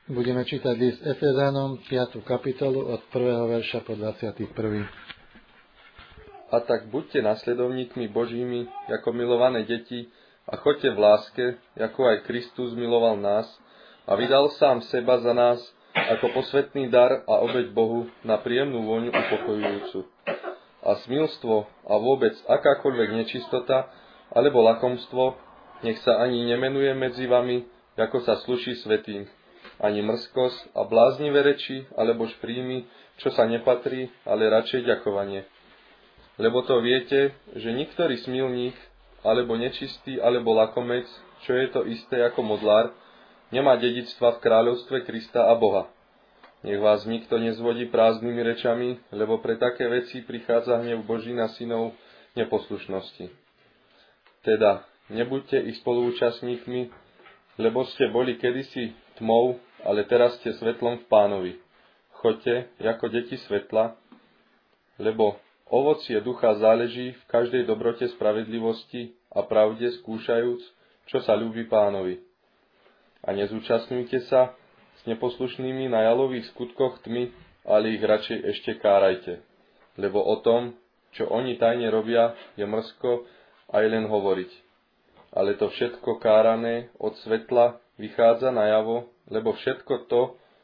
Budeme čítať list Efezanom, 5. kapitolu, od 1. verša po 21. A tak buďte nasledovníkmi Božími, ako milované deti, a choďte v láske, ako aj Kristus miloval nás a vydal sám seba za nás, ako posvätný dar a obeť Bohu na príjemnú vôňu upokojujúcu. A smilstvo a vôbec akákoľvek nečistota alebo lakomstvo nech sa ani nemenuje medzi vami, ako sa sluší svätým, ani mrzkosť a bláznivé reči alebo šprímy, čo sa nepatrí, ale radšej ďakovanie. Lebo to viete, že niektorý smilník, alebo nečistý, alebo lakomec, čo je to isté ako modlár, nemá dedičstva v kráľovstve Krista a Boha. Nech vás nikto nezvodí prázdnymi rečami, lebo pre také veci prichádza hnev Boží na synov neposlušnosti. Teda, nebuďte ich spoluúčastníkmi, lebo ste boli kedysi tmou, ale teraz ste svetlom v Pánovi. Choďte ako deti svetla, lebo ovocie ducha záleží v každej dobrote, spravedlivosti a pravde, skúšajúc, čo sa ľúbi Pánovi. A nezúčastňujte sa s neposlušnými na jalových skutkoch tmy, ale ich radšej ešte kárajte. Lebo o tom, čo oni tajne robia, je mrzko aj len hovoriť. Ale to všetko kárané od svetla vychádza najavo, lebo všetko,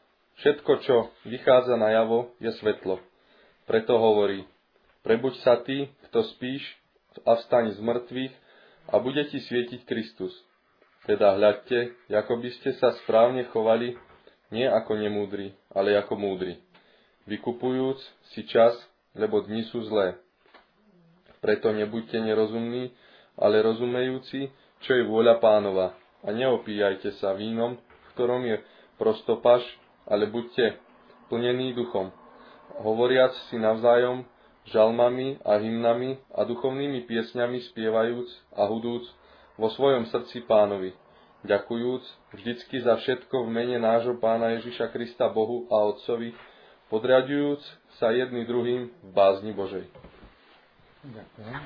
čo vychádza najavo, je svetlo. Preto hovorí: prebuď sa ty, kto spíš, a vstaň z mŕtvych, a bude ti svietiť Kristus. Teda hľadte, ako by ste sa správne chovali, nie ako nemúdri, ale ako múdri, vykupujúc si čas, lebo dni sú zlé. Preto nebuďte nerozumní, ale rozumejúci, čo je vôľa Pánova, a neopíjajte sa vínom, v ktorom je prostopaš, ale buďte plnení duchom, hovoriac si navzájom žalmami a hymnami a duchovnými piesňami spievajúc a hudúc vo svojom srdci Pánovi, ďakujúc vždycky za všetko v mene nášho Pána Ježiša Krista Bohu a Otcovi, podriaďujúc sa jedni druhým v bázni Božej. Ďakujem.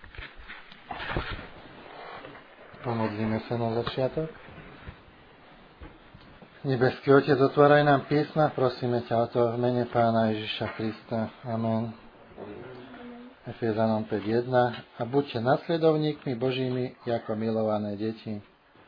Pomodlíme sa na začiatok. Nebeský Otec, otváraj nám písma, prosíme ťa o to v mene Pána Ježiša Krista. Amen. Efezanom 5.1. A buďte nasledovníkmi Božími ako milované deti.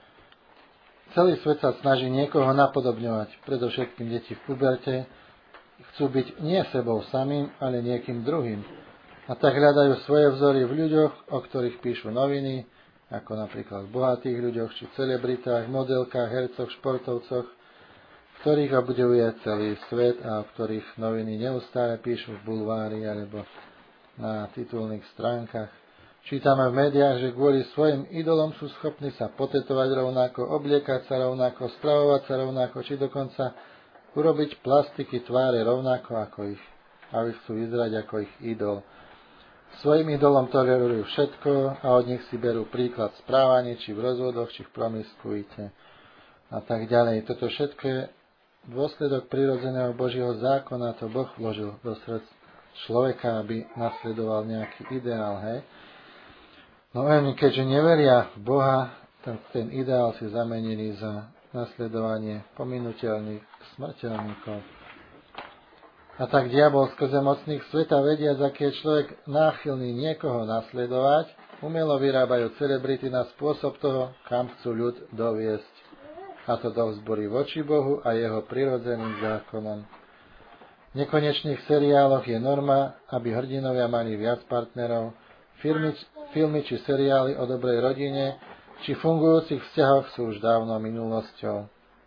Celý svet sa snaží niekoho napodobňovať, predovšetkým deti v puberte. Chcú byť nie sebou samým, ale niekým druhým. A tak hľadajú svoje vzory v ľuďoch, o ktorých píšu noviny, ako napríklad v bohatých ľuďoch, či celebritách, modelkách, hercoch, športovcoch, ktorých obdivuje celý svet a o ktorých noviny neustále píšu v bulvári alebo na titulných stránkach. Čítame v médiách, že kvôli svojim idolom sú schopní sa potetovať rovnako, obliekať sa rovnako, stravovať sa rovnako, či dokonca urobiť plastiky tváre rovnako ako ich, a chcú vyzerať ako ich idol. Svojim idolom tolerujú všetko a od nich si berú príklad v správaní, či v rozvodoch, či v promiskuite a tak ďalej. Toto všetko je dôsledok prirodzeného Božieho zákona, to Boh vložil do srdc človeka, aby nasledoval nejaký ideál, hej. No oni, keďže neveria v Boha, tak ten ideál si zamenili za nasledovanie pominuteľných smrteľníkov. A tak diabol skrze mocných sveta, vediac, aký je človek náchylný niekoho nasledovať, umelo vyrábajú celebrity na spôsob toho, kam chcú ľud doviesť. A to do vzbory voči Bohu a jeho prirodzeným zákonom. V nekonečných seriáloch je norma, aby hrdinovia mali viac partnerov. Filmy či seriály o dobrej rodine či fungujúcich vzťahoch sú už dávno minulosťou.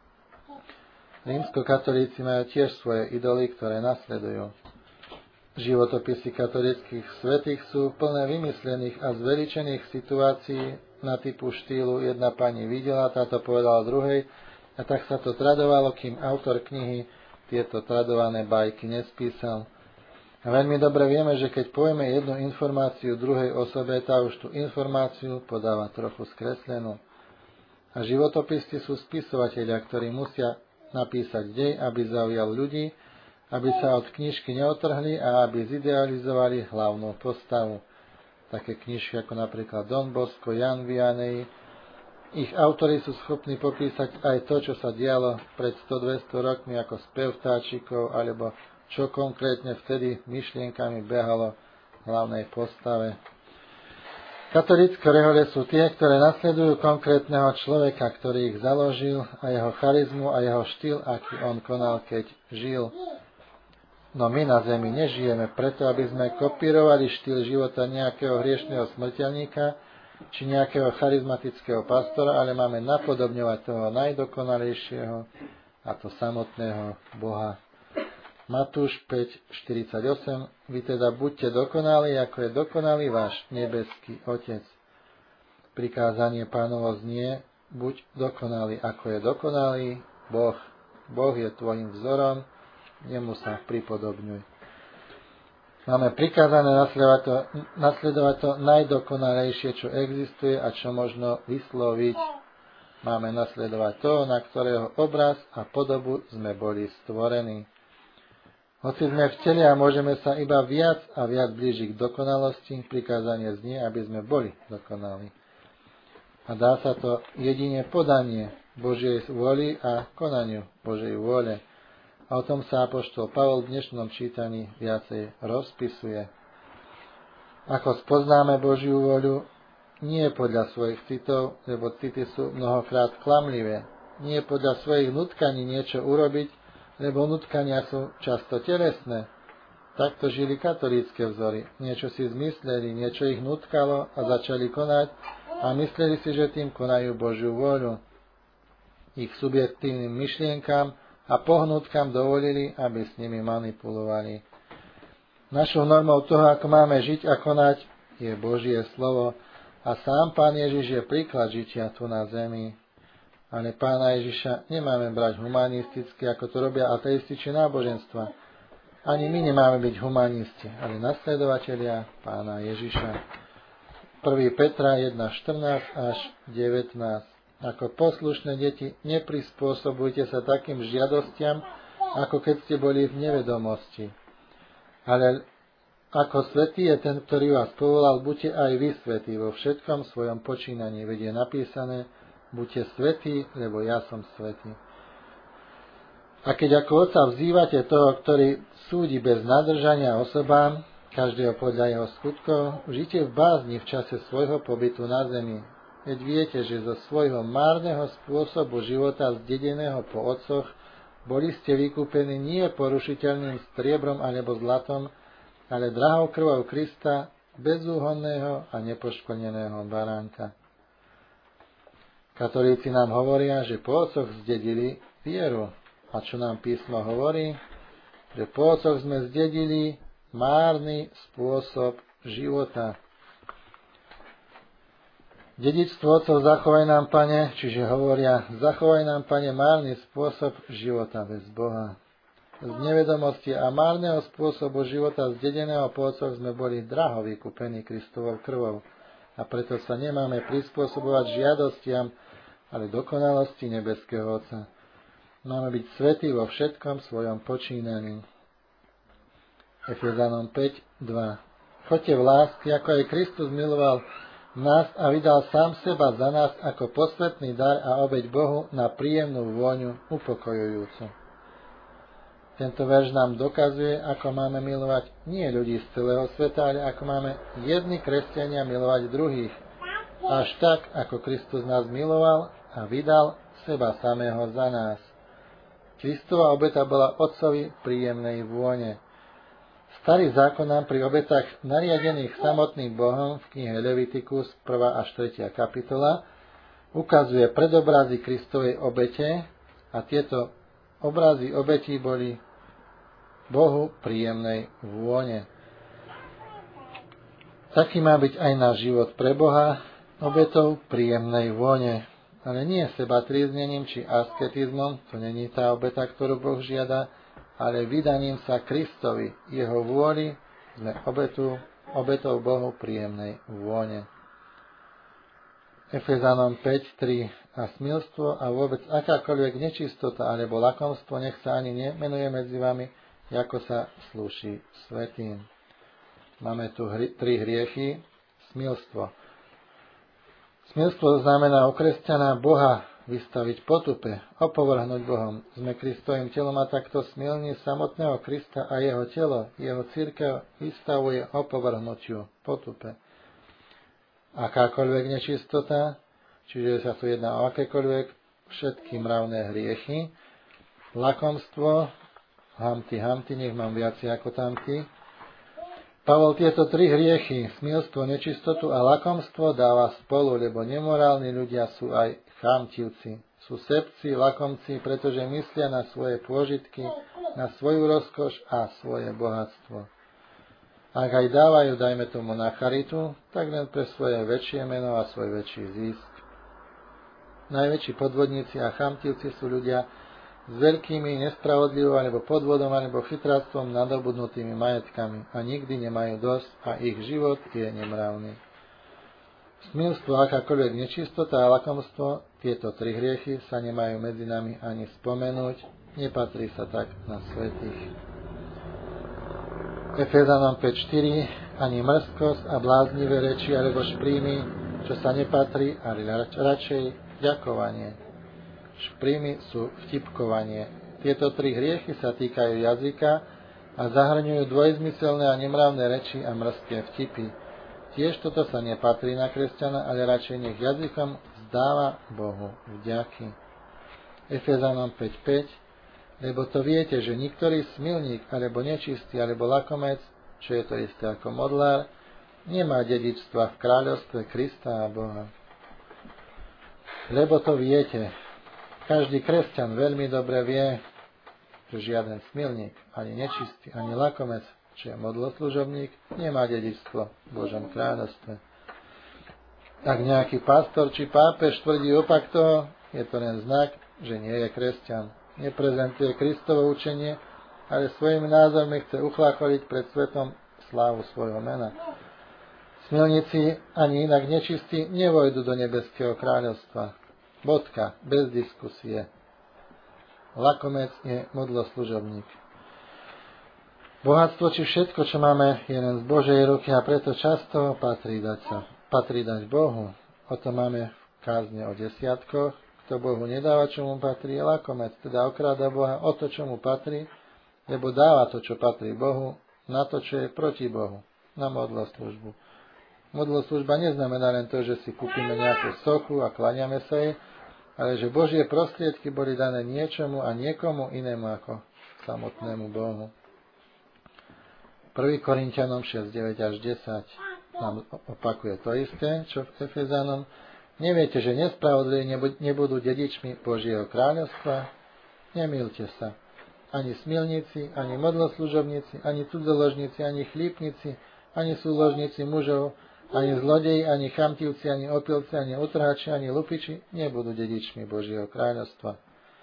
Rímskokatolíci majú tiež svoje idoly, ktoré nasledujú. Životopisy katolíckych svätých sú plné vymyslených a zveličených situácií na typu štýlu jedna pani videla, táto povedala druhej, a tak sa to tradovalo, kým autor knihy tieto tradované bajky nespísal. A veľmi dobre vieme, že keď povieme jednu informáciu druhej osobe, tá už tú informáciu podáva trochu skreslenú. A životopisy sú spisovatelia, ktorí musia napísať dej, aby zaujal ľudí, aby sa od knižky neotrhli a aby zidealizovali hlavnú postavu. Také knižky ako napríklad Don Bosco, Jan Vianney, Ich autori sú schopní popísať aj to, čo sa dialo pred 100-200 rokmi ako spev vtáčikov, alebo čo konkrétne vtedy myšlienkami behalo v hlavnej postave. Katolícke rehole sú tie, ktoré nasledujú konkrétneho človeka, ktorý ich založil, a jeho charizmu a jeho štýl, aký on konal, keď žil. No my na zemi nežijeme preto, aby sme kopírovali štýl života nejakého hriešneho smrteľníka či nejakého charizmatického pastora, ale máme napodobňovať toho najdokonalejšieho, a to samotného Boha. Matúš 5:48. Vy teda buďte dokonalí, ako je dokonalý váš nebeský Otec. Prikázanie Pánovo znie: buď dokonalý, ako je dokonalý Boh. Boh je tvojim vzorom, nemu sa pripodobňuj. Máme prikázané nasledovať to najdokonalejšie, čo existuje a čo možno vysloviť. Máme nasledovať to, na ktorého obraz a podobu sme boli stvorení. Hoci sme v tele a môžeme sa iba viac a viac blížiť k dokonalosti, prikázanie znie, aby sme boli dokonali. A dá sa to jedine podanie Božej vôli a konaniu Božej vôle. A o tom sa apoštol Pavol v dnešnom čítaní viacej rozpisuje. Ako spoznáme Božiu vôľu? Nie podľa svojich citov, lebo city sú mnohokrát klamlivé. Nie podľa svojich nutkaní niečo urobiť, lebo nutkania sú často telesné. Takto žili katolícke vzory. Niečo si zmysleli, niečo ich nutkalo a začali konať a mysleli si, že tým konajú Božiu vôľu. Ich subjektívnym myšlienkám a pohnutkám dovolili, aby s nimi manipulovali. Našou normou toho, ako máme žiť a konať, je Božie slovo a sám Pán Ježiš je príklad žitia tu na zemi. Ale Pána Ježiša nemáme brať humanisticky, ako to robia ateisti či náboženstva. Ani my nemáme byť humanisti, ale nasledovatelia Pána Ježiša. 1. Petra 1:14 až 19. Ako poslušné deti, neprispôsobujte sa takým žiadostiam, ako keď ste boli v nevedomosti. Ale ako svätý je ten, ktorý vás povolal, buďte aj vy svätí vo všetkom svojom počínaní. Veď je napísané: buďte svätí, lebo ja som svätý. A keď ako Otca vzývate toho, ktorý súdi bez nadržania osobám, každého podľa jeho skutkov, žite v bázni v čase svojho pobytu na zemi. Veď viete, že zo svojho márneho spôsobu života zdedeného po otcoch boli ste vykúpení nie porušiteľným striebrom alebo zlatom, ale drahou krvou Krista, bezúhonného a nepoškvrneného baránka. Katolíci nám hovoria, že po otcoch zdedili vieru. A čo nám písmo hovorí? Že po otcoch sme zdedili márny spôsob života. Dedičstvo otcov zachovaj nám, Pane, čiže hovoria, zachovaj nám, Pane, márny spôsob života bez Boha. Z nevedomosti a márneho spôsobu života zdedeného po otcoch sme boli draho vykúpení Kristovou krvou a preto sa nemáme prispôsobovať žiadostiam, ale dokonalosti nebeského Otca. Máme byť svätí vo všetkom svojom počínaní. Efezanom 5:2. Choďte v láske, ako aj Kristus miloval nás a vydal sám seba za nás ako posvätný dar a obeť Bohu na príjemnú vôňu upokojujúcu. Tento verš nám dokazuje, ako máme milovať nie ľudí z celého sveta, ale ako máme jedni kresťania milovať druhých. Až tak, ako Kristus nás miloval a vydal seba samého za nás. Kristova obeta bola Otcovi príjemnej vône. Starý zákon nám pri obetách nariadených samotným Bohom v knihe Levitikus 1. až 3. kapitola ukazuje predobrazy Kristovej obete a tieto obrazy obetí boli Bohu príjemnej vône. Taký má byť aj náš život pre Boha, obetou príjemnej vône. Ale nie seba tríznením či asketizmom, to není tá obeta, ktorú Boh žiada, ale vydaním sa Kristovi, jeho vôli, sme obetou Bohu príjemnej vône. Efezanom 5:3. A smilstvo a vôbec akákoľvek nečistota alebo lakomstvo nech sa ani nemenuje medzi vami, ako sa slúši svätým. Máme tu 3 hriechy. Smilstvo. Smilstvo znamená u kresťana Boha vystaviť potupe, opovrhnúť Bohom. Sme Kristovým telom a takto smilní samotného Krista a jeho telo, jeho cirkev vystavuje opovrhnutiu, potupe. Akákoľvek nečistota, čiže sa tu jedná o akékoľvek všetky mravné hriechy, lakomstvo, hamty, nech mám viacej ako tamty. Pavol tieto tri hriechy, smilstvo, nečistotu a lakomstvo dáva spolu, lebo nemorálni ľudia sú aj chamtivci. Sú sebci, lakomci, pretože myslia na svoje pôžitky, na svoju rozkoš a svoje bohatstvo. Ak aj dávajú, dajme tomu na charitu, tak len pre svoje väčšie meno a svoj väčší zisk. Najväčší podvodníci a chamtivci sú ľudia s veľkými nespravodlivou alebo podvodom alebo chytráctvom nadobudnutými majetkami a nikdy nemajú dosť a ich život je nemravný. Smilstvo, akákoľvek nečistota a lakomstvo, tieto tri hriechy sa nemajú medzi nami ani spomenúť, nepatrí sa tak na svätých. Efezanom 5.4 ani mrzkosť a bláznivé reči alebo šprímy, čo sa nepatrí, ale radšej ďakovanie. Šprímy sú vtipkovanie. Tieto tri hriechy sa týkajú jazyka a zahrňujú dvojzmyselné a nemravné reči a mrzké vtipy. Tiež toto sa nepatrí na kresťana, ale radšej nech jazykom vzdáva Bohu vďaky. Efezanom 5.5 Lebo to viete, že niektorý smilník, alebo nečistý, alebo lakomec, čo je to isté ako modlár, nemá dedičstva v kráľovstve Krista a Boha. Lebo to viete, každý kresťan veľmi dobre vie, že žiaden smilník, ani nečistý, ani lakomec, čo je modloslužobník, nemá dedičstvo v Božom kráľovstve. Ak nejaký pastor či pápež tvrdí opak toho, je to len znak, že nie je kresťan. Neprezentuje Kristovo učenie, ale svojimi názormi chce uchlácholiť pred svetom slávu svojho mena. Smilníci ani inak nečistí nevojdu do nebeského kráľovstva. Bodka, bez diskusie. Lakomec je modloslužobník. Bohatstvo či všetko, čo máme, je len z Božej ruky a preto často patrí dať Bohu. O to máme v kázne o desiatkoch. Kto Bohu nedáva, čo mu patrí, je lakomec. Teda okráda Boha o to, čo mu patrí, lebo dáva to, čo patrí Bohu, na to, čo je proti Bohu, na modloslužbu. Modloslužba neznamená len to, že si kúpime nejakú sochu a kláňame sa jej, ale že Božie prostriedky boli dané niečomu a niekomu inému ako samotnému Bohu. 1. Korinťanom 6.9 až 10 nám opakuje to isté, čo v Efezanom. Neviete, že nespravodliví nebudú dedičmi Božieho kráľovstva? Nemýlte sa. Ani smilníci, ani modloslužobníci, ani cudzoložníci, ani chlípnici, ani súložníci mužov, ani zlodeji, ani chamtivci, ani opilci, ani utrhači, ani lupiči nebudú dedičmi Božieho kráľovstva.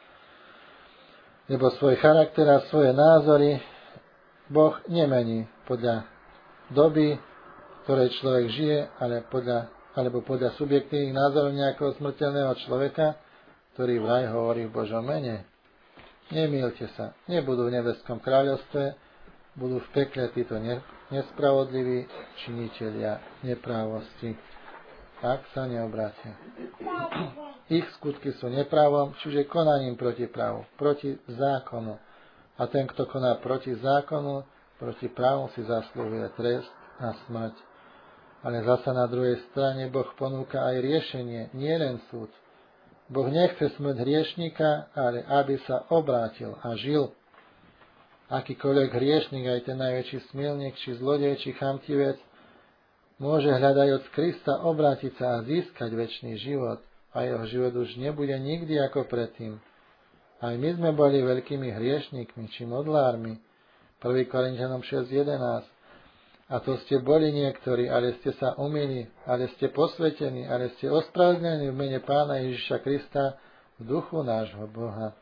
Lebo svoj charakter a svoje názory Boh nemení podľa doby, v ktorej človek žije, alebo podľa subjektívnych názorov nejakého smrteľného človeka, ktorý vraj hovorí v Božom mene. Nemýlte sa, nebudú v nebeskom kráľovstve, budú v pekle títo nespravodliví činitelia neprávosti, ak sa neobrátia. Ich skutky sú neprávom, čiže konaním proti právu, proti zákonu. A ten, kto koná proti zákonu, proti právu, si zaslúhuje trest a smrť. Ale zasa na druhej strane Boh ponúka aj riešenie, nie len súd. Boh nechce smrť hriešnika, ale aby sa obrátil a žil. Akýkoľvek hriešnik, aj ten najväčší smilník, či zlodej, či chamtivec, môže hľadajúc Krista obrátiť sa a získať večný život. A jeho život už nebude nikdy ako predtým. Aj my sme boli veľkými hriešnikmi, či modlármi. 1. Korinťanom 6.11. A to ste boli niektorí, ale ste sa umýli, ale ste posvetení, ale ste ospravedlnení v mene Pána Ježiša Krista v duchu nášho Boha.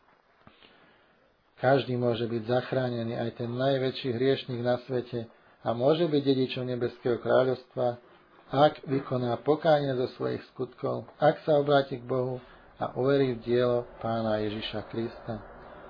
Každý môže byť zachránený, aj ten najväčší hriešnik na svete, a môže byť dedičom nebeského kráľovstva, ak vykoná pokánie zo svojich skutkov, ak sa obráti k Bohu a uverí v dielo Pána Ježiša Krista.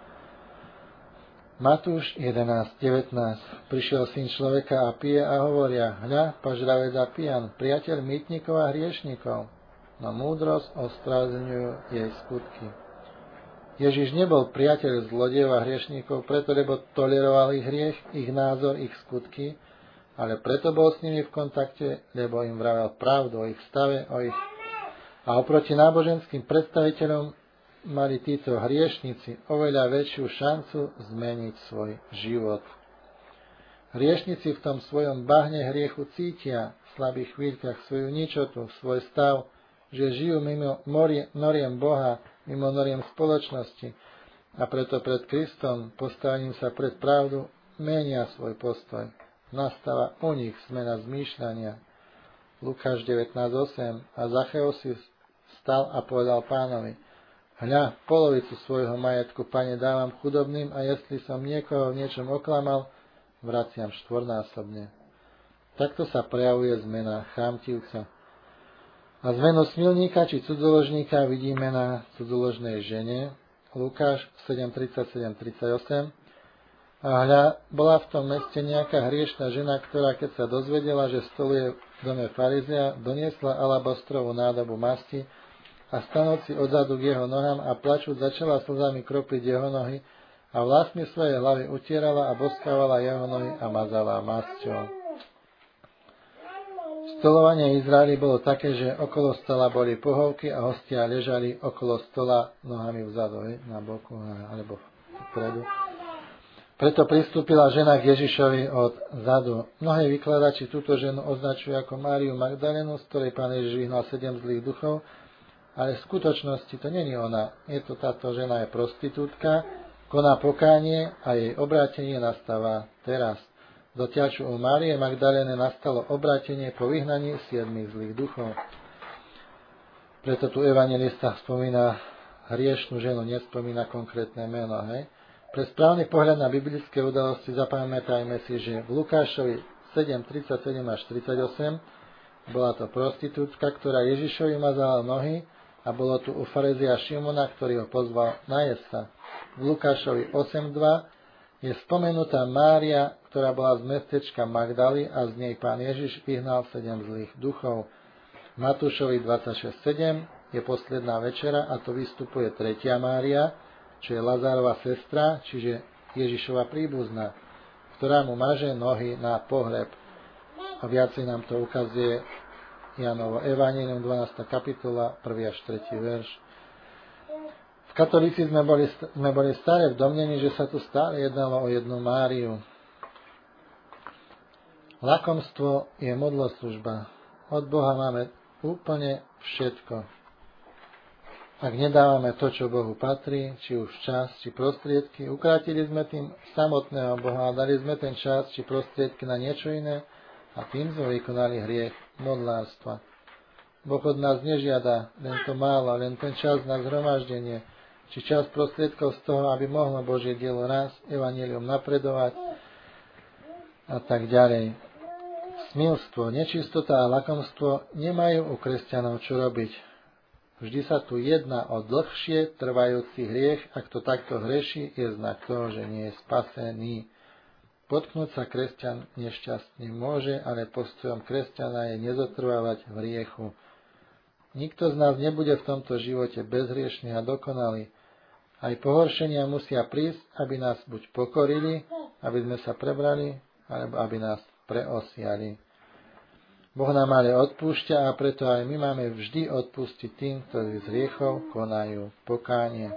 Matúš 11.19. Prišiel syn človeka a pije a hovoria: hľa, pažravec a pijan, priateľ mýtnikov a hriešnikov. no múdrosť ospravedlňujú jej skutky. Ježiš nebol priateľ zlodejov a hriešníkov, preto lebo toleroval ich hriech, ich názor, ich skutky, ale preto bol s nimi v kontakte, lebo im vravel pravdu o ich stave, a oproti náboženským predstaviteľom mali títo hriešnici oveľa väčšiu šancu zmeniť svoj život. Hriešnici v tom svojom bahne hriechu cítia v slabých chvíľkach svoju ničotu, svoj stav, že žijú mimo noriem Boha, mimo noriem spoločnosti a preto pred Kristom, postavením sa pred pravdu, menia svoj postoj. Nastáva u nich zmena zmýšľania. Lukáš 19:8 a Zacheus si stal a povedal Pánovi: Hľa, polovicu svojho majetku, Pane, dávam chudobným a jestli som niekoho v niečom oklamal, vraciam štvornásobne. Takto sa prejavuje zmena chámtivca. A zmenu smilníka či cudzoložníka vidíme na cudzoložnej žene. Lukáš 7:37-38. A hľa, bola v tom meste nejaká hriešna žena, ktorá keď sa dozvedela, že stoluje v dome farizea, doniesla alabastrovú nádobu masti a stanúc si odzadu k jeho nohám a plačúc začala slzami kropiť jeho nohy a vlastmi svojej hlavy utierala a boskávala jeho nohy a mazala masťou. Stolovanie Izraeli bolo také, že okolo stola boli pohovky a hostia ležali okolo stola nohami vzadu, na boku alebo vpredu. Preto pristúpila žena k Ježišovi od zadu. Mnohí vykladači túto ženu označujú ako Máriu Magdalénu, z ktorej Pán Ježiš vyhnal 7 zlých duchov, ale v skutočnosti to nie je ona. Táto žena je prostitútka, koná pokánie a jej obrátenie nastáva teraz. Zatiaľ, čo u Márie Magdaléne nastalo obrátenie po vyhnaní 7 zlých duchov. Preto tu evanjelista spomína hriešnú ženu, nespomína konkrétne meno. Hej? Pre správny pohľad na biblické udalosti zapamätajme si, že v Lukášovi 7:37-38 bola to prostitútka, ktorá Ježišovi mazala nohy a bolo tu u farizea Šimona, ktorý ho pozval najesť sa. V Lukášovi 8:2 je spomenutá Mária, ktorá bola z mestečka Magdaly a z nej Pán Ježiš vyhnal 7 zlých duchov. V Matúšovi 26:7 je posledná večera a to vystupuje tretia Mária, čo je Lazárova sestra, čiže Ježišova príbuzná, ktorá mu maže nohy na pohreb. A viacej nám to ukazuje Jánovo evanjelium 12. kapitola 1. až 3. verš. V katolícizme sme boli stále v domnení, že sa tu stále jednalo o jednu Máriu. Lakomstvo je modloslužba. Od Boha máme úplne všetko. Ak nedávame to, čo Bohu patrí, či už čas, či prostriedky, ukrátili sme tým samotného Boha a dali sme ten čas, či prostriedky na niečo iné a tým sme vykonali hriech modlárstva. Boh od nás nežiada len to málo, len ten čas na zhromaždenie, či čas prostriedkov z toho, aby mohlo Božie dielo raz, evanjelium napredovať a tak ďalej. Smilstvo, nečistota a lakomstvo nemajú u kresťanov čo robiť. Vždy sa tu jedná o dlhšie trvajúci hriech, ak to takto hreší, je znak toho, že nie je spasený. Potknúť sa kresťan nešťastne môže, ale postojom kresťana je nezotrvávať v hriechu. Nikto z nás nebude v tomto živote bezhriešný a dokonalý. Aj pohoršenia musia prísť, aby nás buď pokorili, aby sme sa prebrali, alebo aby nás preosiali. Boh nám ale odpúšťa a preto aj my máme vždy odpustiť tým, ktorí z hriechov konajú pokánie.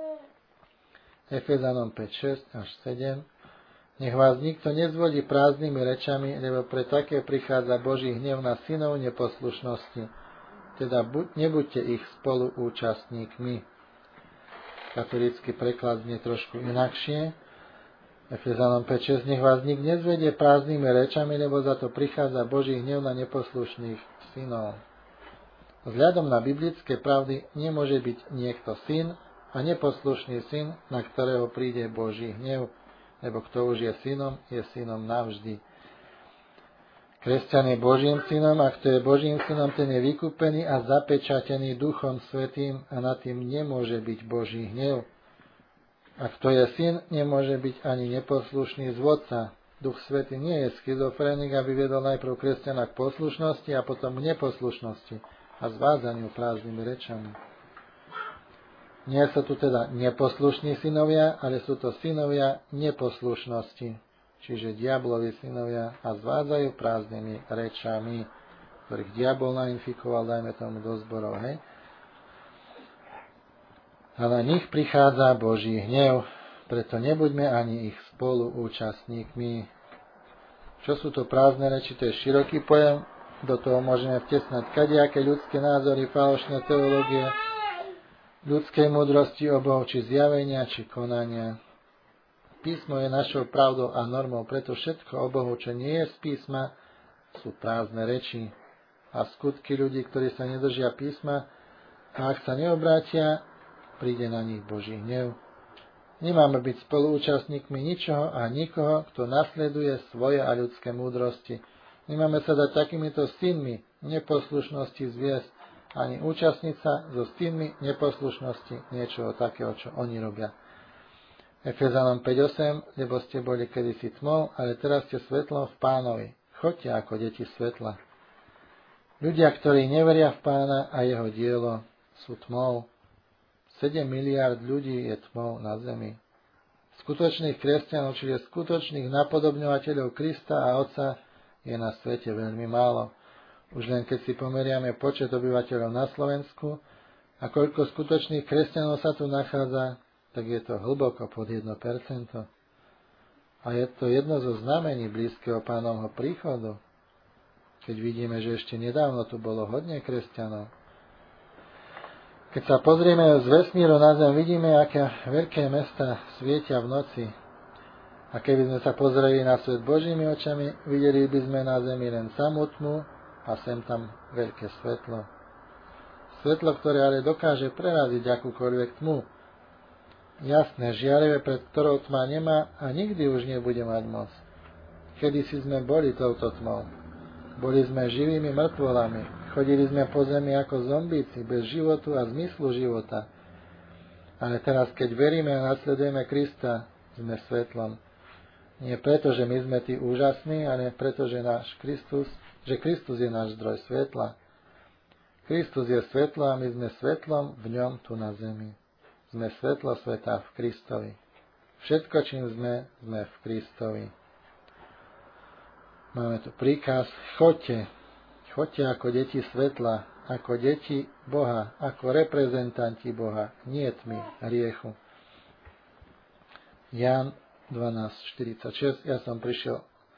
Efezanom 5:6-7. Nech vás nikto nezvodí prázdnymi rečami, lebo pre také prichádza Boží hnev na synov neposlušnosti. Teda nebuďte ich spoluúčastníkmi. Katolícky preklad znie trošku inakšie. Efezanom 5:6. Nech vás nik nezvedie prázdnymi rečami, lebo za to prichádza Boží hnev na neposlušných synov. Vzhľadom na biblické pravdy nemôže byť niekto syn a neposlušný syn, na ktorého príde Boží hnev, lebo kto už je synom navždy. Kresťan je Božím synom a kto je Božím synom, ten je vykúpený a zapečatený Duchom Svätým a nad tým nemôže byť Boží hnev. A kto je syn, nemôže byť ani neposlušný zvodca. Duch Svätý nie je schizofrenik, aby viedol najprv kresťana k poslušnosti a potom k neposlušnosti. a zvádzaniu prázdnymi rečami. Nie sú tu teda neposlušní synovia, ale sú to synovia neposlušnosti, čiže diablovi synovia a zvádzajú prázdnymi rečami, ktorých diabol nainfikoval, dajme tomu do zborov, hej. A na nich prichádza Boží hnev, preto nebuďme ani ich spoluúčastníkmi. Čo sú to prázdne reči? To je široký pojem, do toho môžeme vtesnať kadejaké ľudské názory, falošné teológie, ľudskej múdrosti o Bohu, či zjavenia, či konania. Písmo je našou pravdou a normou, preto všetko o Bohu, čo nie je z písma, sú prázdne reči. A skutky ľudí, ktorí sa nedržia písma, a ak sa neobrátia, príde na nich Boží hnev. Nemáme byť spoluúčastníkmi ničoho a nikoho, kto nasleduje svoje a ľudské múdrosti. Nemáme sa dať takýmito synmi neposlušnosti zviesť, ani účastniť sa so synmi neposlušnosti niečoho takého, čo oni robia. Efezanom 5.8, lebo ste boli kedysi tmou, ale teraz ste svetlom v Pánovi. Choďte ako deti svetla. Ľudia, ktorí neveria v Pána a jeho dielo, sú tmou. 7 miliárd ľudí je tmou na zemi. Skutočných kresťanov, čiže skutočných napodobňovateľov Krista a Otca, je na svete veľmi málo. Už len keď si pomeriame počet obyvateľov na Slovensku a koľko skutočných kresťanov sa tu nachádza, tak je to hlboko pod 1%. A je to jedno zo znamení blízkeho Pánovho príchodu, keď vidíme, že ešte nedávno tu bolo hodne kresťanov. Keď sa pozrieme z vesmíru na zem, vidíme, aké veľké mesta svietia v noci. A keby sme sa pozreli na svet Božími očami, videli by sme na zemi len samú tmu a sem tam veľké svetlo. Svetlo, ktoré ale dokáže preraziť akúkoľvek tmu. Jasné, žiarivé, pred ktorou tma nemá a nikdy už nebude mať moc. Kedysi sme boli touto tmou. Boli sme živými mŕtvolami. Chodili sme po zemi ako zombíci, bez životu a zmyslu života. Ale teraz, keď veríme a nasledujeme Krista, sme svetlom. Nie preto, že my sme tí úžasní, ale preto, že Kristus je náš zdroj svetla. Kristus je svetlo a my sme svetlom v ňom tu na zemi. Sme svetlo sveta v Kristovi. Všetko, čím sme v Kristovi. Máme tu príkaz, choďte ako deti svetla, ako deti Boha, ako reprezentanti Boha, nie tmy, hriechu. Ján 12.46, ja som prišiel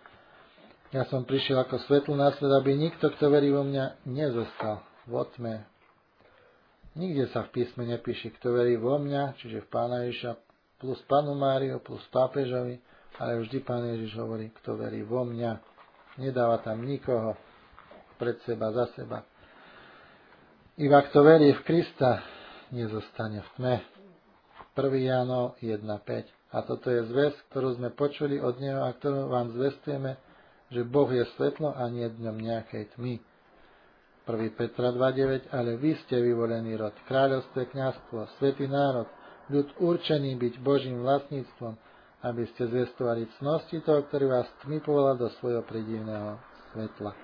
ako svetlo na svet, aby nikto, kto verí vo mňa, nezostal vo tme. Nikde sa v písme nepíše, kto verí vo mňa, čiže v Pána Ježiša, plus Pannu Máriu, plus pápežovi, ale vždy Pán Ježiš hovorí, kto verí vo mňa. Nedáva tam nikoho pred seba, za seba. Iba kto verí v Krista, nezostane v tme. 1. Jánov 1.5. A toto je zvesť, ktorú sme počuli od Neho a ktorú vám zvestujeme, že Boh je svetlo a nie dňom nejakej tmy. 1. Petra 2.9. Ale vy ste vyvolený rod, kráľovstvo, kňazstvo, svätý národ, ľud určený byť Božím vlastníctvom, aby ste zvestovali cnosti toho, ktorý vás tmy povolal do svojho predivného svetla.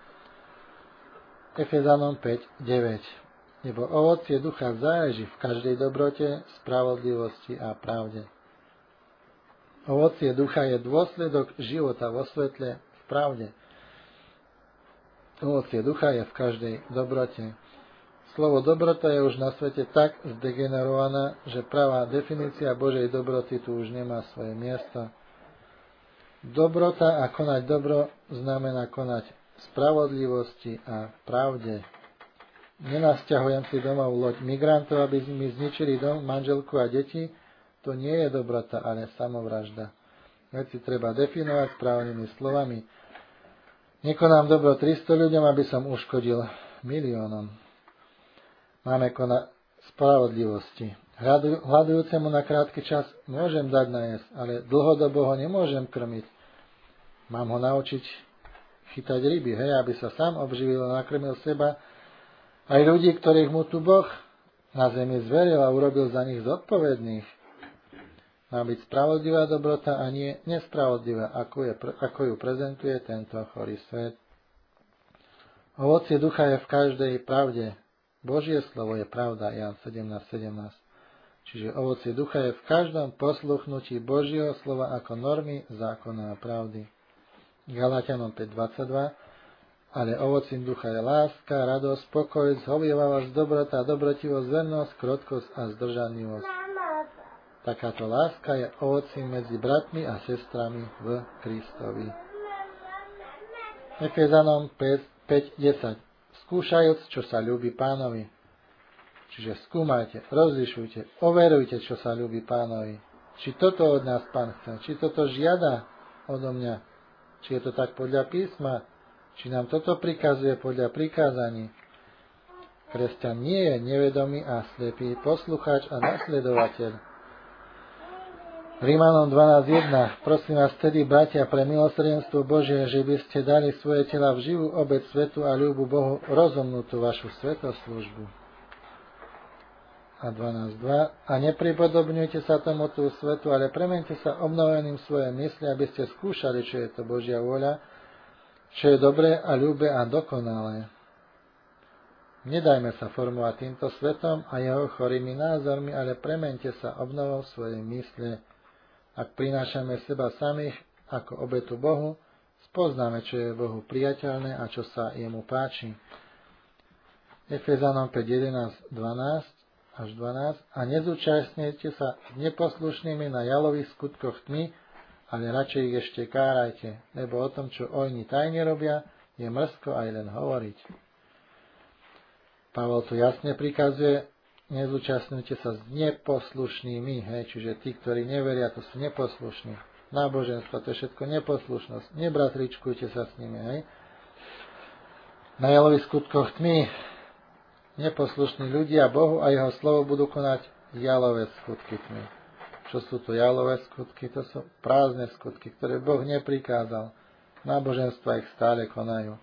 Efezanom 5.9. Lebo ovocie ducha záleží v každej dobrote, spravodlivosti a pravde. Ovocie ducha je dôsledok života vo svetle v pravde. Ovocie ducha je v každej dobrote. Slovo dobrota je už na svete tak zdegenerovaná, že pravá definícia Božej dobroty tu už nemá svoje miesto. Dobrota a konať dobro znamená konať spravodlivosti a pravde. Nenasťahujem si domov loď migrantov, aby mi zničili dom, manželku a deti. To nie je dobrota, ale samovražda. Veci treba definovať správnymi slovami. Nekonám dobro 300 ľuďom, aby som uškodil miliónom. Máme konať spravodlivosti. Hľadujúcemu na krátky čas môžem dať najesť, ale dlhodobo ho nemôžem krmiť. Mám ho naučiť chytať ryby, aby sa sám obživil a nakrmil seba aj ľudí, ktorých mu tu Boh na zemi zveril a urobil za nich zodpovedných. Má byť spravodlivá dobrota a nie nespravodlivá, ako ju prezentuje tento chorý svet. Ovocie ducha je v každej pravde. Božie slovo je pravda, Ján 17:17. Čiže ovocie ducha je v každom posluchnutí Božieho slova ako normy, zákona a pravdy. Galatianom 5:22. Ale ovocím ducha je láska, radosť, pokoj, zhovievavosť, dobrota, dobrotivosť, vernosť, krotkosť a zdržanlivosť. Takáto láska je ovocím medzi bratmi a sestrami v Kristovi. Efezanom 5:10. Skúšajúc, čo sa ľúbi Pánovi. Čiže skúmajte, rozlišujte, overujte, čo sa ľúbi Pánovi. Či toto od nás Pán chce, či toto žiada odo mňa, či je to tak podľa písma, či nám toto prikazuje podľa prikázaní. Kresťan nie je nevedomý a slepý poslucháč a nasledovateľ. Rímanom 12:1. Prosím vás tedy, bratia, pre milosrdenstvo Božie, že by ste dali svoje tela v živú obeť svetu a ľúbu Bohu rozumnú tú vašu svätoslužbu. A 12:2. A nepripodobňujte sa tomuto svetu, ale premente sa obnovením svoje mysli, aby ste skúšali, čo je to Božia vôľa, čo je dobré a ľúbe a dokonalé. Nedajme sa formovať týmto svetom a jeho chorými názormi, ale premente sa obnovou svojej mysle. Ak prinášame seba samých ako obetu Bohu, spoznáme, čo je Bohu priateľné a čo sa jemu páči. Efezanom 5:11-12 a nezúčastnite sa s neposlušnými na jalových skutkoch tmy, ale radšej ich ešte kárajte, lebo o tom, čo oni tajne robia, je mrzko aj len hovoriť. Pavol tu jasne prikazuje, nezúčastňujte sa s neposlušnými, čiže tí, ktorí neveria, to sú neposlušní. Náboženstvo, to je všetko neposlušnosť. Nebratričkujte sa s nimi, Na jalových skutkoch tmy neposlušní ľudia Bohu a jeho slovo budú konať jalové skutky tmy. Čo sú to jalové skutky? To sú prázdne skutky, ktoré Boh neprikázal. Náboženstva ich stále konajú.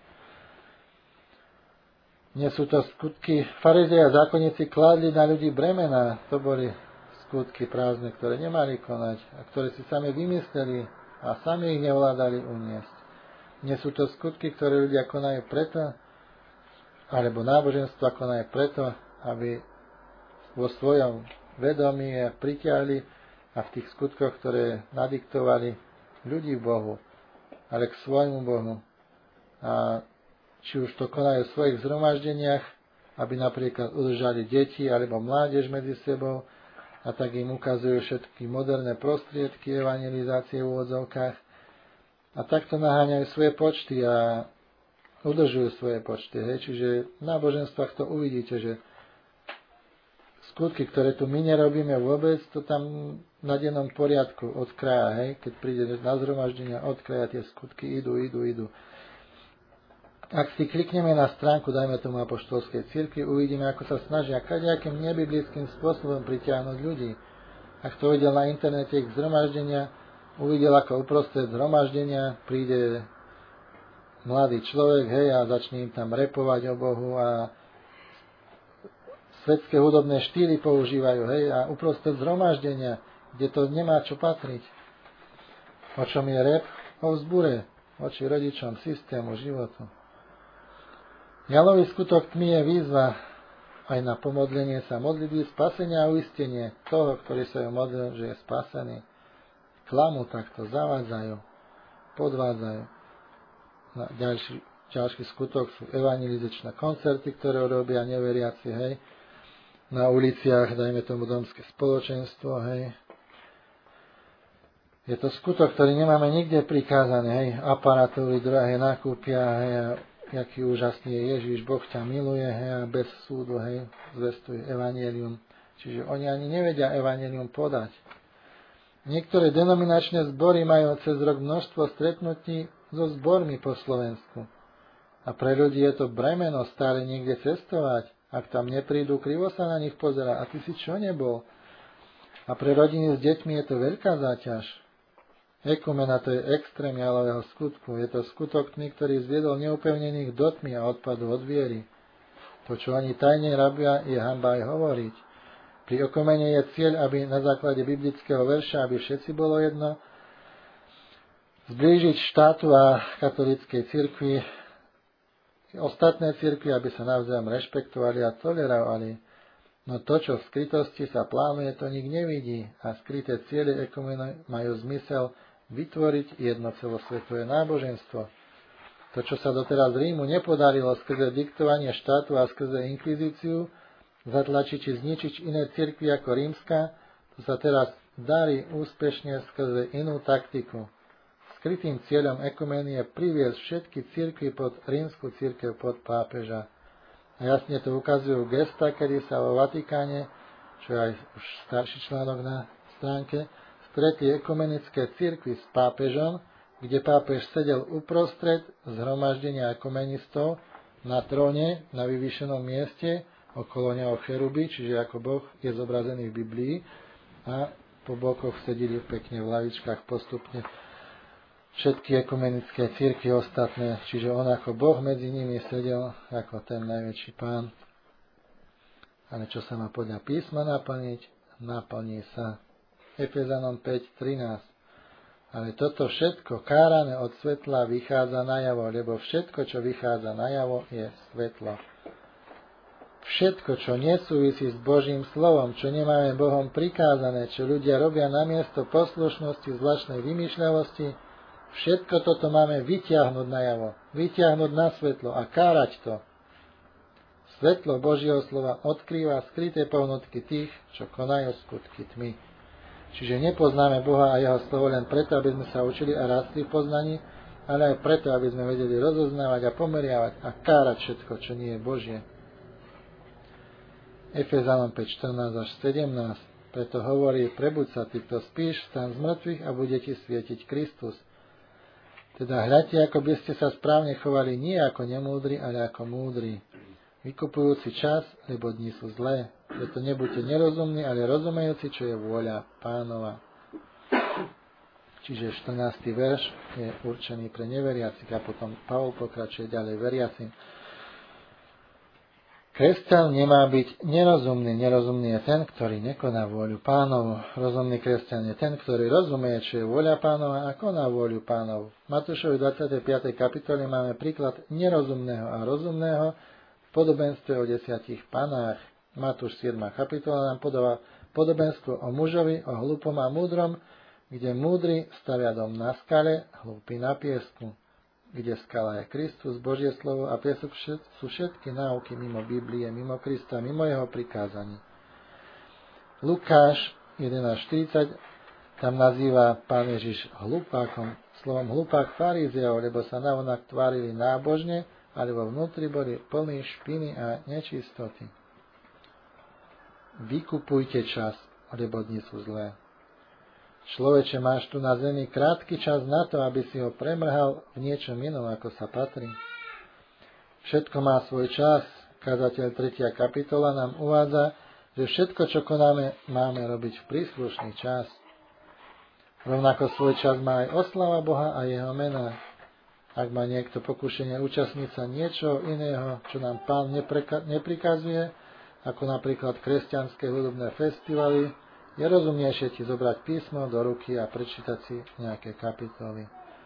Nie sú to skutky. Farizei a zákonníci kládli na ľudí bremená. To boli skutky prázdne, ktoré nemali konať a ktoré si sami vymysleli a sami ich nevládali uniesť. Nie sú to skutky, ktoré ľudia konajú preto, alebo náboženstva konajú preto, aby vo svojom vedomí pritiahli a v tých skutkoch, ktoré nadiktovali ľudí Bohu, ale k svojmu Bohu. A či už to konajú v svojich zhromaždeniach, aby napríklad udržali deti alebo mládež medzi sebou a tak im ukazujú všetky moderné prostriedky evangelizácie v úvodzovkách a takto naháňajú svoje počty a udržujú svoje počty. Čiže v náboženstvách to uvidíte, že skutky, ktoré tu my nerobíme vôbec, to tam na dennom poriadku od kraja, keď príde na zhromaždenia, od kraja tie skutky idú. Ak si klikneme na stránku, dajme tomu apoštolskej cirkvi, uvidíme, ako sa snažia kadejakým nebiblickým spôsobom pritiahnuť ľudí. Ak to videl na internete ich zhromaždenia, uvidel, ako uprostred zhromaždenia príde mladý človek, a začne im tam repovať o Bohu a svetské hudobné štýly používajú, a uprostred zhromaždenia, kde to nemá čo patriť. O čom je rep? O vzbure, voči rodičom, systému, životu. Jalový skutok tmy je výzva aj na pomodlenie sa, modlitby spasenia a uistenie toho, ktorý sa ju modlil, že je spasený. Klamu takto, zavádzajú, podvádzajú. Ďalší skutok sú evangelizačné koncerty, ktoré robia neveriaci, na uliciach, dajme tomu domské spoločenstvo, Je to skutok, ktorý nemáme nikde prikázaný, aparatúry drahé nakúpia, jaký úžasný je Ježiš, Boh ťa miluje, a bez súdu, zvestuje evanjelium. Čiže oni ani nevedia evanjelium podať. Niektoré denominačné zbory majú cez rok množstvo stretnutí so zbormi po Slovensku. A pre ľudí je to bremeno stále niekde cestovať. Ak tam neprídu, krivo sa na nich pozerá. A ty si čo nebol? A pre rodiny s deťmi je to veľká záťaž. Ekumena to je extrém jalového skutku. Je to skutok tmy, ktorý zviedol neupevnených do tmy a odpadu od viery. To, čo oni tajne robia, je hanba aj hovoriť. Pri ekumene je cieľ, aby na základe biblického verša, aby všetci bolo jedno, zblížiť štátu a katolíckej cirkvi ostatné cirkvi, aby sa navzájom rešpektovali a tolerovali. No to, čo v skrytosti sa plánuje, to nik nevidí a skryté ciele ekumene majú zmysel vytvoriť jedno celosvetové náboženstvo. To, čo sa doteraz Rímu nepodarilo skrze diktovanie štátu a skrze inkvizíciu, zatlačiť či zničiť iné cirkvi ako rímska, to sa teraz darí úspešne skrze inú taktiku. Skrytým cieľom ekumenie je priviesť všetky cirkvi pod rímsku cirkev, pod pápeža. A jasne to ukazujú gesta, kedy sa vo Vatikáne, čo je aj už starší článok na stránke, stretli ekumenické cirkvi s pápežom, kde pápež sedel uprostred zhromaždenia ekumenistov na tróne na vyvýšenom mieste, okolo neho cheruby, čiže ako Boh je zobrazený v Biblii, a po bokoch sedeli pekne v lavičkách postupne všetky ekumenické cirkvi ostatné, čiže on ako Boh medzi nimi sedel ako ten najväčší Pán. Ale čo sa má podľa písma naplniť? Naplní sa. Efezanom 5:13. Ale toto všetko kárané od svetla vychádza najavo, lebo všetko, čo vychádza najavo, je svetlo. Všetko, čo nesúvisí s Božím slovom, čo nemáme Bohom prikázané, čo ľudia robia namiesto poslušnosti, zvláštnej vymýšľavosti, všetko toto máme vyťahnuť najavo, vyťahnuť na svetlo a kárať to. Svetlo Božieho slova odkrýva skryté pohnutky tých, čo konajú skutky tmy. Čiže nepoznáme Boha a jeho slovo len preto, aby sme sa učili a rástli v poznaní, ale aj preto, aby sme vedeli rozoznávať a pomeriavať a kárať všetko, čo nie je Božie. Efezanom 5:14-17. Preto hovorí, prebuď sa, ty, kto spíš, vstaň z mŕtvych a bude ti svietiť Kristus. Teda hľadte, ako by ste sa správne chovali nie ako nemúdri, ale ako múdri, vykupujúci čas, lebo dni sú zlé. Preto nebuďte nerozumní, ale rozumejúci, čo je vôľa Pánova. Čiže 14. verš je určený pre neveriacich a potom Pavol pokračuje ďalej veriacim. Kresťan nemá byť nerozumný. Nerozumný je ten, ktorý nekoná vôľu Pánovu. Rozumný kresťan je ten, ktorý rozumie, čo je vôľa Pánova a koná vôľu Pánovu. V Matúšovi 25. kapitole máme príklad nerozumného a rozumného v podobenstve o 10 panách. Matúš 7. kapitola nám podáva podobenstvo o mužovi, o hlupom a múdrom, kde múdry stavia dom na skale, hlupý na piesku. Kde skala je Kristus, Božie slovo a piesok sú všetky náuky mimo Biblie, mimo Krista, mimo jeho prikázaní. Lukáš 11:40 tam nazýva Pán Ježiš hlupákom, slovom hlupák farizeov, lebo sa navonok tvárili nábožne, ale vo vnútri boli plní špiny a nečistoty. Vykupujte čas, lebo dni sú zlé. Človeče, máš tu na zemi krátky čas na to, aby si ho premrhal v niečom inom, ako sa patrí. Všetko má svoj čas. Kazateľ 3. kapitola nám uvádza, že všetko, čo konáme, máme robiť v príslušný čas. Rovnako svoj čas má aj oslava Boha a jeho mena. Ak má niekto pokušenie účastniť sa niečo iného, čo nám Pán neprikazuje, ako napríklad kresťanské hudobné festivaly, je rozumnejšie ti zobrať písmo do ruky a prečítať si nejaké kapitoly.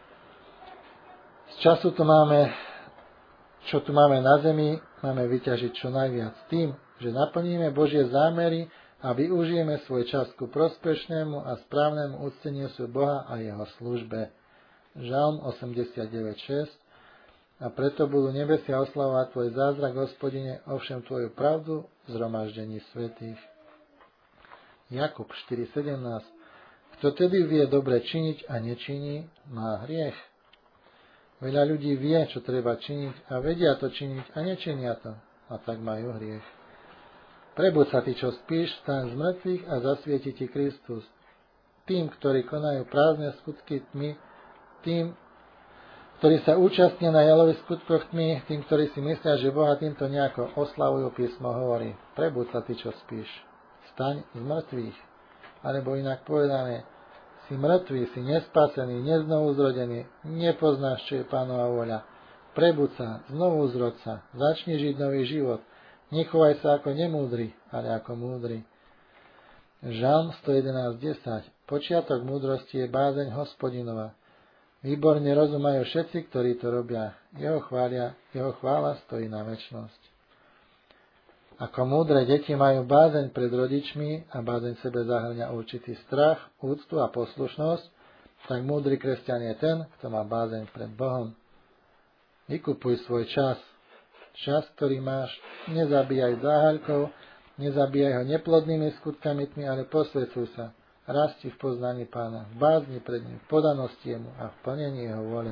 Z času čo tu máme na zemi, máme vyťažiť čo najviac tým, že naplníme Božie zámery a využijeme svoj čas ku prospešnému a správnemu ucteniu sú Boha a jeho službe. Žalm 89:6. A preto budú nebesia oslavovať tvoj zázrak, Hospodine, ovšem tvoju pravdu v zhromaždení svätých. Jakub 4:17. Kto tedy vie dobre činiť a nečiní, má hriech. Veľa ľudí vie, čo treba činiť a vedia to činiť a nečinia to, a tak majú hriech. Prebuď sa, ty, čo spíš, vstaň z mŕtvych a zasvieti ti Kristus. Tým, ktorí konajú prázdne skutky tmy, tým, ktorí sa účastnia na jalových skutkoch tmy, tým, ktorí si myslia, že Boha týmto nejako oslavujú, písmo hovorí. Prebuď sa, ty, čo spíš. Staň z mŕtvych, alebo inak povedané, si mŕtvý, si nespásený, neznovuzrodený, nepoznáš, čo je Pánova vôľa. Prebuď sa, znovu zrod sa, začni žiť nový život, nechovaj sa ako nemúdry, ale ako múdry. Žalm 111:10. Počiatok múdrosti je bázeň Hospodinova. Výborne rozumajú všetci, ktorí to robia. Jeho chvála stojí na večnosť. Ako múdre deti majú bázeň pred rodičmi a bázeň sebe zahŕňa určitý strach, úctu a poslušnosť, tak múdry kresťan je ten, kto má bázeň pred Bohom. Vykupuj svoj čas. Čas, ktorý máš, nezabíjaj záhaľkou, nezabíjaj ho neplodnými skutkami tmy, ale posväcuj sa. Rasti v poznaní Pána, v bázni pred ním, v podanosti jemu a v plnení jeho vôle.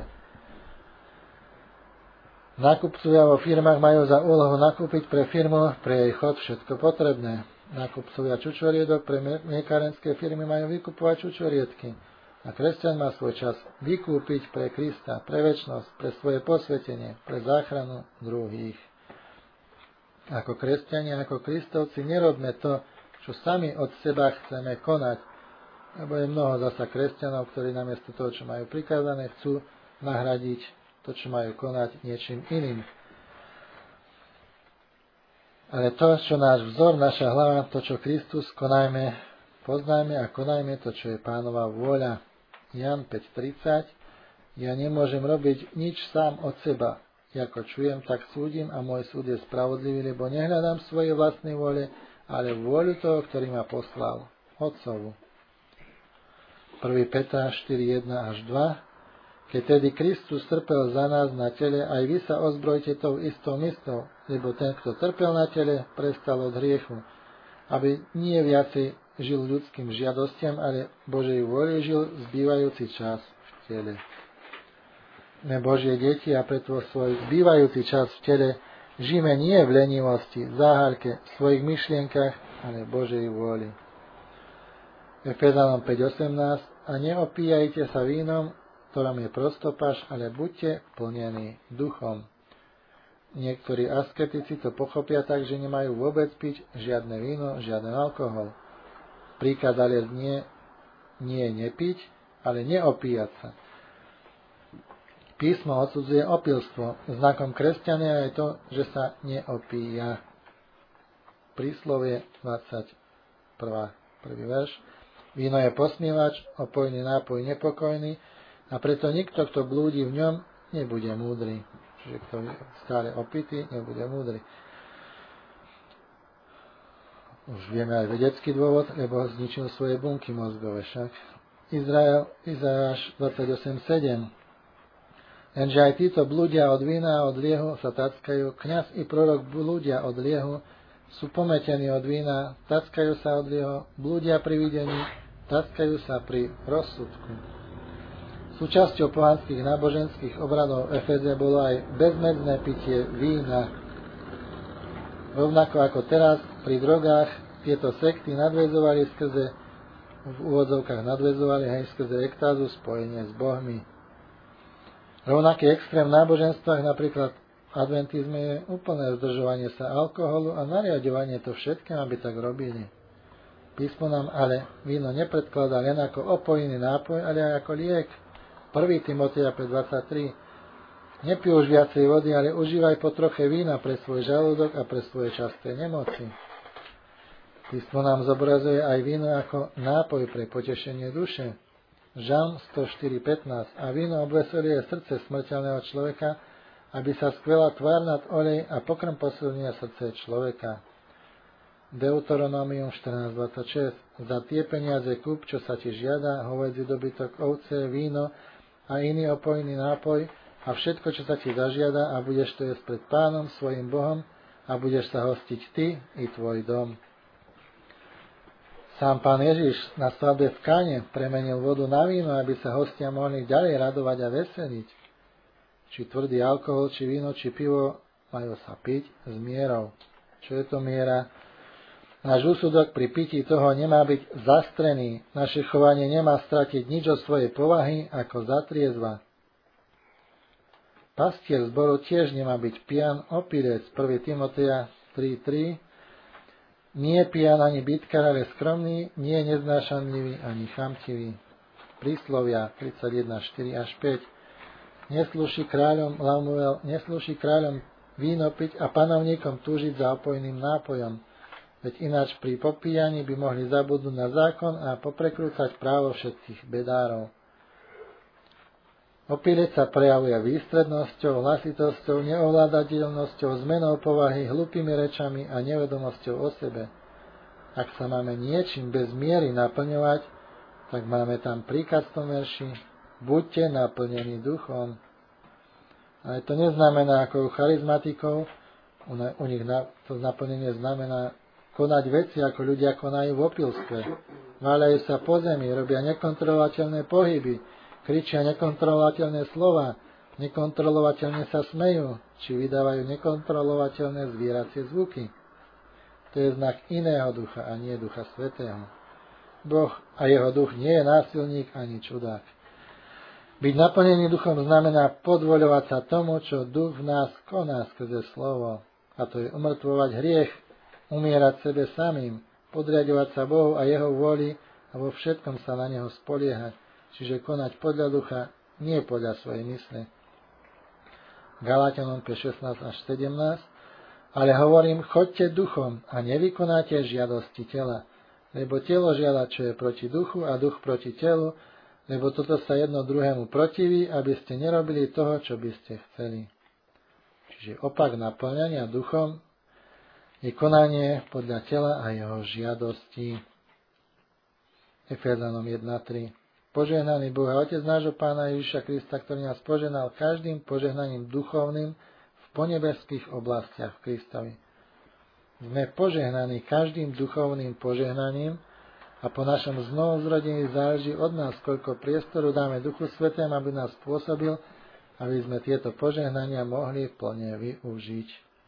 Nákupcovia vo firmách majú za úlohu nakúpiť pre firmu, pre jej chod všetko potrebné. Nákupcovia čučoriedok pre mliekárenské firmy majú vykupovať čučoriedky. A kresťan má svoj čas vykúpiť pre Krista, pre večnosť, pre svoje posvetenie, pre záchranu druhých. Ako kresťania, ako Kristovci nerobme to, čo sami od seba chceme konať, lebo je mnoho zasa kresťanov, ktorí namiesto toho, čo majú prikázané, chcú nahradiť to, čo majú konať niečím iným. Ale to, čo náš vzor, naša hlava, to, čo Kristus, konajme, poznajme a konajme to, čo je Pánova vôľa. Jan 5.30. Ja nemôžem robiť nič sám od seba. Ako čujem, tak súdim a môj súd je spravodlivý, lebo nehľadám svoje vlastné vôle, ale vôľu toho, ktorý ma poslal, Otcovu. 1. Petra 4.1 až 2. Keď tedy Kristus trpel za nás na tele, aj vy sa ozbrojte tou istou myslou, lebo ten, kto trpel na tele, prestal od hriechu, aby nie viacej žil ľudským žiadostiam, ale Božej vôli žil zbývajúci čas v tele. My Božie deti a preto svoj zbývajúci čas v tele žijeme nie v lenivosti, záhaľke, v svojich myšlienkach, ale Božej vôli. Efezanom 5.18. A neopíjajte sa vínom, ktorom je prostopáš, ale buďte plnení duchom. Niektorí asketici to pochopia tak, že nemajú vôbec piť žiadne víno, žiaden alkohol. Príkaz ale znie nie nepiť, ale neopíjať sa. Písmo odsudzuje opilstvo. Znakom kresťania je to, že sa neopíja. Príslovie 21. Prvý verš. Víno je posmievač, opojný nápoj nepokojný a preto nikto, kto blúdi v ňom, nebude múdry. Čiže kto je stále opitý, nebude múdry. Už vieme aj vedecký dôvod, lebo zničil svoje bunky mozgové však. Izajáš 28.7. Lenže aj títo blúdia od vína a od liehu sa tackajú, kňaz i prorok blúdia od liehu, sú pometení od vína, tackajú sa od liehu, blúdia pri videní, tackajú sa pri rozsudku. Súčasťou pohanských náboženských obradov v Efeze bolo aj bezmedzné pitie vína. Rovnako ako teraz pri drogách tieto sekty nadväzovali skrze, v úvodzovkách nadväzovali aj skrze extázu spojenie s bohmi. Rovnaký extrém v náboženstvách, napríklad v adventizme, je úplné zdržovanie sa alkoholu a nariadovanie to všetkým, aby tak robili. Písmo nám ale víno nepredkladá len ako opojný nápoj, ale aj ako liek. 1. Timoteja 5.23. Nepij už viacej vody, ale užívaj po troche vína pre svoj žalúdok a pre svoje časté nemoci. Písmo nám zobrazuje aj víno ako nápoj pre potešenie duše. Žalm 104.15. A víno obveseluje srdce smrteľného človeka, aby sa skvela tvár nad olej a pokrm posilnia srdce človeka. Deuteronomium 14.26. Za tie peniaze kúp, čo sa ti žiada, hovädzí dobytok, ovce, víno a iný opojný nápoj a všetko, čo sa ti zažiada, a budeš to jesť pred Pánom, svojim Bohom, a budeš sa hostiť ty i tvoj dom. Sám Pán Ježiš na svadbe v Káne premenil vodu na víno, aby sa hostia mohli ďalej radovať a veseliť. Či tvrdý alkohol, či víno, či pivo majú sa piť s mierou. Čo je to miera? Náš úsudok pri pití toho nemá byť zastrený. Naše chovanie nemá stratiť nič od svojej povahy ako zatriezva. Pastier zboru tiež nemá byť pijan opilec. 1. Timoteja 3.3. Nie pijan ani bytkar, ale skromný, nie neznášanlivý ani chamtivý. Príslovia 31.4 až 5. Neslúši kráľom Lamuel, neslúši kráľom víno piť a panovníkom túžiť za opojným nápojom. Veď ináč pri popíjaní by mohli zabudnúť na zákon a poprekrúcať právo všetkých bedárov. Opilec sa prejavuje výstrednosťou, hlasitosťou, neovládateľnosťou, zmenou povahy, hlupými rečami a nevedomosťou o sebe. Ak sa máme niečím bez miery naplňovať, tak máme tam príkaz v tom verši: buďte naplnení duchom. Ale to neznamená ako u charizmatikov, u nich to naplnenie znamená konať veci, ako ľudia konajú v opilstve. Váľajú sa po zemi, robia nekontrolovateľné pohyby, kričia nekontrolovateľné slova, nekontrolovateľne sa smejú, či vydávajú nekontrolovateľné zvieracie zvuky. To je znak iného ducha a nie Ducha Svätého. Boh a jeho duch nie je násilník ani čudák. Byť naplnený duchom znamená podvoľovať sa tomu, čo duch v nás koná skrze slovo. A to je umrtvovať hriech, umierať sebe samým, podriadovať sa Bohu a jeho vôli a vo všetkom sa na neho spoliehať. Čiže konať podľa ducha, nie podľa svojej mysle. Galáťanom 5:16 až 17. Ale hovorím, choďte duchom a nevykonáte žiadosti tela. Lebo telo žiada, čo je proti duchu, a duch proti telu, lebo toto sa jedno druhému protiví, aby ste nerobili toho, čo by ste chceli. Čiže opak naplňania duchom je konanie podľa tela a jeho žiadostí. Efezanom 1:3. Požehnaný Boh a Otec nášho Pána Ježiša Krista, ktorý nás požehnal každým požehnaním duchovným v ponebeských oblastiach v Kristovi. Sme požehnaní každým duchovným požehnaním a po našom znovuzrodení záleží od nás, koľko priestoru dáme Duchu Svätému, aby nás pôsobil, aby sme tieto požehnania mohli plne využiť.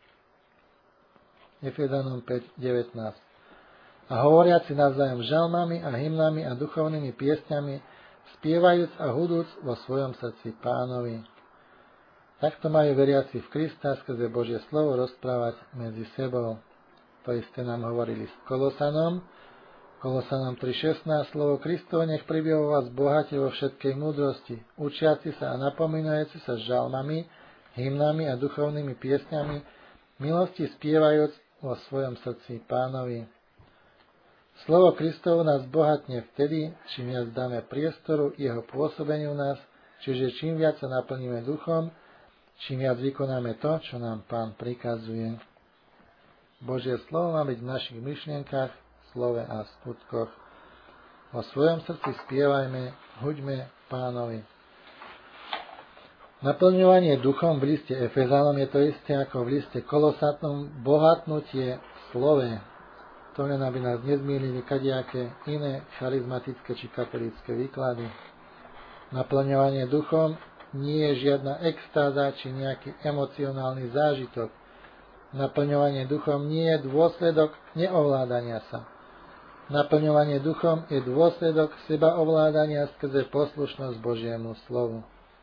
Efezanom 5:19. A hovoriaci navzájom žalmami a hymnami a duchovnými piesňami, spievajúc a hudúc vo svojom srdci Pánovi. Takto majú veriaci v Krista skrze Božie slovo rozprávať medzi sebou. To isté nám hovorili s Kolosanom 3:16. Slovo Kristovo nech prebýva vo vás bohate vo všetkej múdrosti, učiaci sa a napomínajúci sa žalmami, hymnami a duchovnými piesňami, milosti spievajúc vo svojom srdci Pánovi. Slovo Kristovo nás bohatne vtedy, čím viac dáme priestoru jeho pôsobeniu nás, čiže čím viac sa naplníme duchom, čím viac vykonáme to, čo nám Pán prikazuje. Božie slovo má byť v našich myšlienkach, slove a skutkoch. Vo svojom srdci spievajme, huďme Pánovi. Naplňovanie duchom v liste Efezánom je to isté ako v liste Kolosatom bohatnutie v slove. To len aby nás nezmýlili kadejaké iné charizmatické či katolícke výklady. Naplňovanie duchom nie je žiadna extáza či nejaký emocionálny zážitok. Naplňovanie duchom nie je dôsledok neovládania sa. Naplňovanie duchom je dôsledok sebaovládania skrze poslušnosť Božiemu slovu.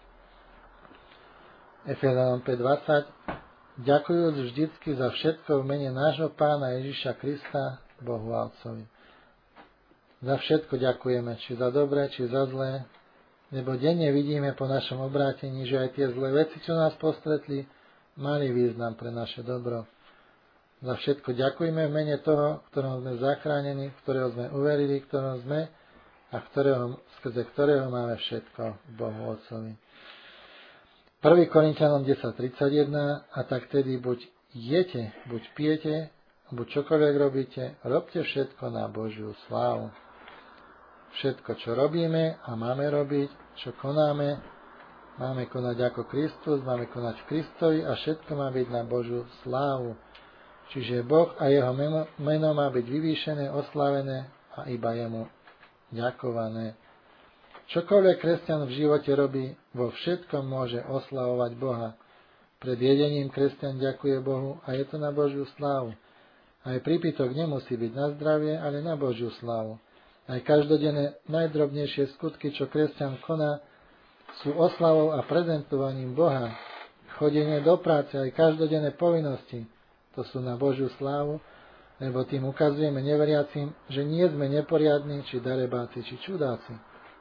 Efezánom 5:20. Ďakujúc vždycky za všetko v mene nášho Pána Ježiša Krista, Bohu a Otcovi. Za všetko ďakujeme, či za dobré, či za zlé, lebo denne vidíme po našom obrátení, že aj tie zlé veci, čo nás postretli, mali význam pre naše dobro. Za všetko ďakujeme v mene toho, v ktorom sme zachránení, v ktorého sme uverili, v ktorom sme a skrze ktorého máme všetko Bohu Otcovi. 1. Korinťanom 10:31. A tak tedy buď jete, buď pijete, buď čokoľvek robíte, robte všetko na Božiu slávu. Všetko, čo robíme a máme robiť, čo konáme, máme konať ako Kristus, máme konať v Kristovi a všetko má byť na Božiu slávu. Čiže Boh a jeho meno má byť vyvýšené, oslávené a iba jemu ďakované. Čokoľvek kresťan v živote robí, vo všetkom môže oslavovať Boha. Pred jedením kresťan ďakuje Bohu a je to na Božiu slávu. Aj prípitok nemusí byť na zdravie, ale na Božiu slávu. Aj každodenné najdrobnejšie skutky, čo kresťan koná, sú oslavou a prezentovaním Boha. Chodenie do práce, aj každodenné povinnosti, to sú na Božiu slávu, lebo tým ukazujeme neveriacim, že nie sme neporiadni, či darebáci, či čudáci.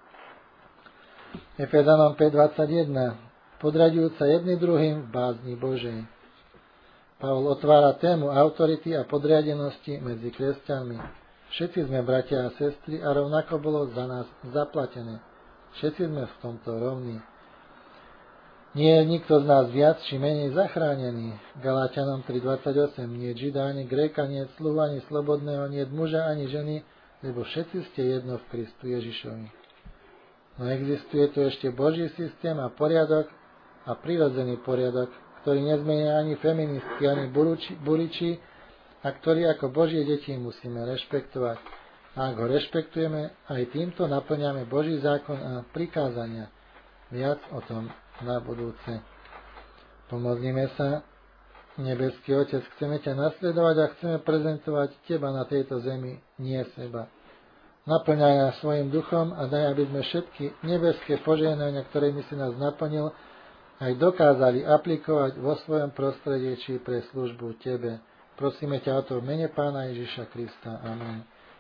Efezanom 5:21. Podraďujúc sa jedni druhým v bázni Božej. Pavol otvára tému autority a podriadenosti medzi kresťanmi. Všetci sme bratia a sestry a rovnako bolo za nás zaplatené. Všetci sme v tomto rovní. Nie je nikto z nás viac či menej zachránený. Galáťanom 3.28. Nie Žida, ani Gréka, nie sluhu, ani slobodného, nie muža, ani ženy, lebo všetci ste jedno v Kristu Ježišovi. No existuje tu ešte Boží systém a poriadok a prirodzený poriadok, ktorý nezmenia ani feministky, ani buriči a ktorý ako Božie deti musíme rešpektovať. A ak ho rešpektujeme, aj týmto naplňame Boží zákon a prikázania. Viac o tom na budúce. Pomodlíme sa. Nebeský Otec, chceme ťa nasledovať a chceme prezentovať teba na tejto zemi, nie seba. Naplňaj nás svojim duchom a daj, aby sme všetky nebeské požehnania, ktorými si nás naplnil, aj dokázali aplikovať vo svojom prostredí či pre službu tebe. Prosíme ťa o to v mene Pána Ježiša Krista. Amen.